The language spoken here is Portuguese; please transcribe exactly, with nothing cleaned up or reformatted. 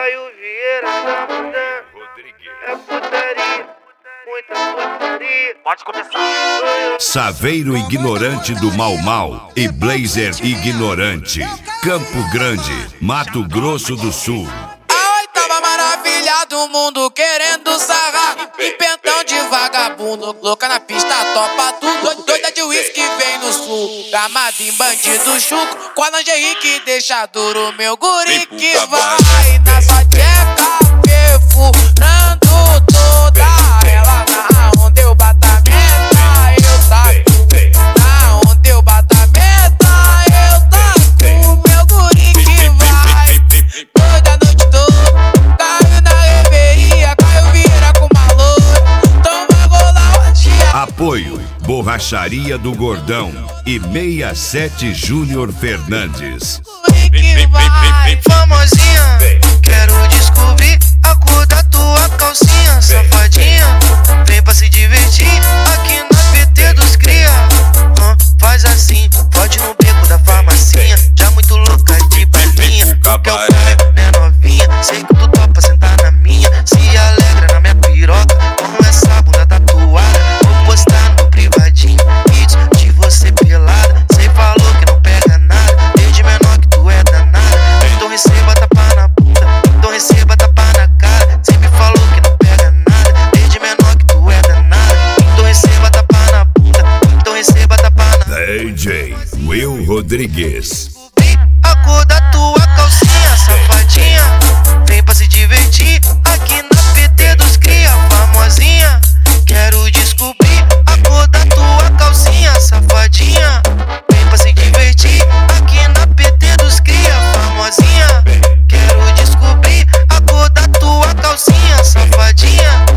Caio Vieira tá mandando. É putaria, muita putaria. Pode começar. Saveiro ignorante do Mau Mau e Blazer ignorante. Campo Grande, Mato Grosso do Sul. A oitava maravilha do mundo querendo sarrar. Em pentão de vagabundo, louca na pista, topa tudo. Doida de uísque vem no sul. Gamada em bandido chuco, com a lingerie que deixa duro. Meu guri que vai na sua tcheca, perfurando toda ela. Na onde eu bato a meta, eu taco. Na onde eu bato a meta, eu taco. Meu guri que vai toda noite toda. Caiu na reveria, Caio Vieira com maluco. Toma rolar o dia. Apoio Borracharia do Gordão e sessenta e sete Júnior Fernandes. Que vai, Famosinha, quero descobrir a cor da tua calcinha, safadinha. Vem pra se divertir aqui na P T dos cria. Hum, faz assim, pode no beco da farmacinha. Já muito louca de balinha, quer o filme, né novinha? Sei que tu topa sentar na minha, se alegra na minha piroca com essa bunda tatuada. Vou postar no privadinho vídeos de você pelada. Cê falou que não pega nada, desde menor que tu é danada. Então receba tapa na bunda, então receba tapa na cara. Cê me falou que não pega nada, desde menor que tu é danada. Então receba tapa na bunda, então receba tapa na cara. D J Will Rodrigues. A cor da tua calcinha, safadinha. Vem pra se divertir aqui na P T dos cria. Famosinha, quero descobrir a cor da tua calcinha, safadinha. Vem pra se divertir aqui na P T dos cria. Famosinha, quero descobrir a cor da tua calcinha, safadinha.